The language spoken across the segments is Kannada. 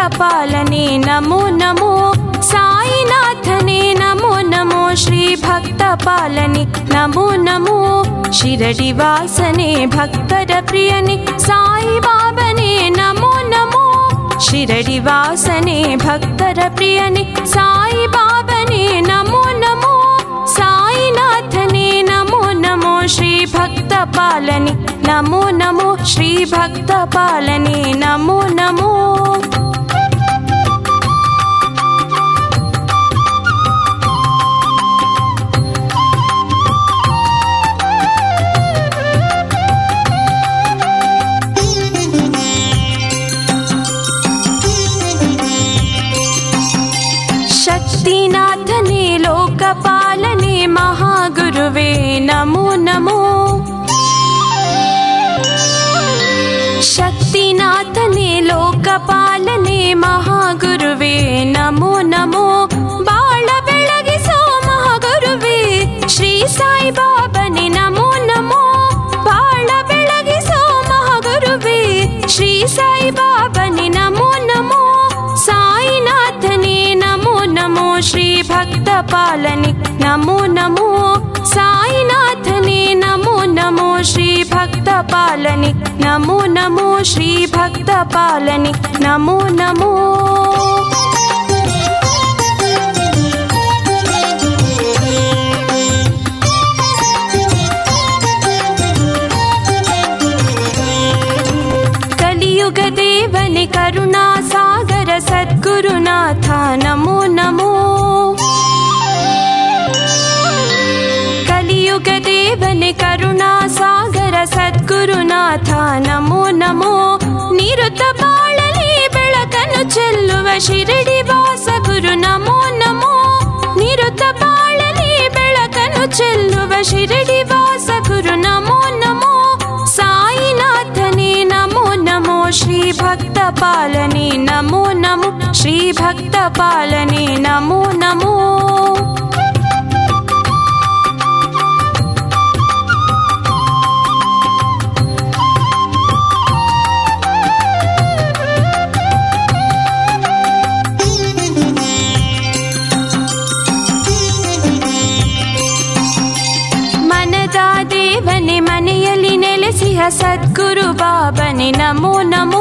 पालने नमो नमो साईनाथने नमो नमो श्री भक्त पालने नमो नमो शिरडिवासने भक्तर प्रियने साई बाबने नमो नमो शिरडिवासने भक्तर प्रियने साई बाबने नमो नमो साईनाथने नमो नमो श्री भक्त पालने नमो नमो श्री भक्त पालने नमो नमो शक्तिनाथने लोकपालने महागुरुवे नमो नमो शक्तिनाथने लोकपालने महागुरुवे नमो नमो बाळ बेळगिसो महागुरुवे श्री साई बाबने नमो नमो बाळ बेळगिसो महागुरुवे श्री साई बाबने नमो नमो साईनाथने नमो नमो श्री भक्त पालने नमो नमो साईनाथने नमो नमो श्री भक्त पालने नमो नमो श्री भक्त पालने नमो नमो कलियुग देवने करुणा सागर सद्गुरुनाथ नमो नमो कलियुग देवने करुणा सागर सद्गुरुनाथ नमो नमो निरुत बाळಲಿ ಬೆಳಕನ್ನು ಚೆಲ್ಲುವ ಶಿರಡಿ ವಾಸ ಗುರು ನಮೋ ನಮೋ ನಿರುತ ಬಾಳಲಿ ಬೆಳಕನ್ನು ಚೆಲ್ಲುವ ಶಿರಡಿ ವಾಸ ಗುರು ನಮೋ ನಮೋ ಸಾಯಿನಾಥನೇ ನಮೋ ನಮೋ ಶ್ರೀ ಭಕ್ತ ಪಾಲನೆ ನಮೋ ನಮೋ ಶ್ರೀ ಭಕ್ತ ಪಾಲನೆ ನಮೋ ನಮೋ ದೇವನೆ ಮನೆಯಲ್ಲಿ ನೆಲೆಸಿಹ ಸದ್ಗುರು ಬಾಬನೆ ನಮೋ ನಮೋ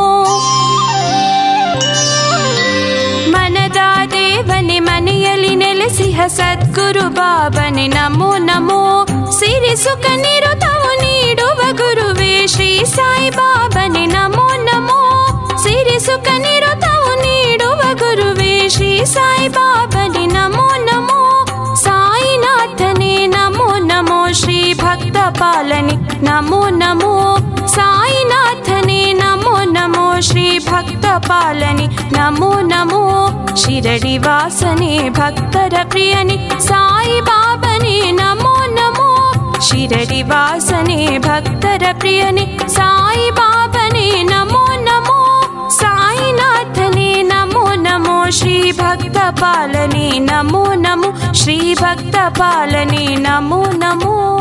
ಮನದ ದೇವನೆ ಮನೆಯಲ್ಲಿ ನೆಲೆಸಿಹ ಸದ್ಗುರು ಬಾಬನೆ ನಮೋ ನಮೋ ಸಿರಿ ಸುಖ ನಿರುತವು ನೀಡುವ ಗುರುವೇ ಶ್ರೀ ಸಾಯಿ ಬಾಬನೆ ನಮೋ ನಮೋ ಸಿರಿ ಸುಖ ನಿರುತವು ನೀಡುವ ಗುರುವೇ ಶ್ರೀ ಸಾಯಿ ಬಾಬನೆ ನಮೋ ನಮೋ ಸಾಯಿನಾಥನೇ ನಮೋ ನಮೋ ಶ್ರೀ ಭಕ್ತ ಪಾಲನೆ ನಮೋ ನಮೋ ಸಾಯಿನಾಥನೇ ನಮೋ ನಮೋ ಶ್ರೀ ಭಕ್ತ ಪಾಲನೆ ನಮೋ ನಮೋ ಶಿರಡಿವಾಸನೆ ಭಕ್ತರ ಪ್ರಿಯನೆ ಸಾಯಿ ಬಾಬನೆ ನಮೋ ನಮೋ ಶಿರಡಿವಾಸನೆ ಭಕ್ತರ ಪ್ರಿಯನೆ ಸಾಯಿ ಬಾಬನೆ ನಮೋ ನಮೋ ಸಾಯಿನಾಥನೇ ನಮೋ ನಮೋ ಶ್ರೀ ಭಕ್ತ ಪಾಲನೆ ನಮೋ ನಮೋ ಶ್ರೀ ಭಕ್ತ ಪಾಲನೆ ನಮೋ ನಮೋ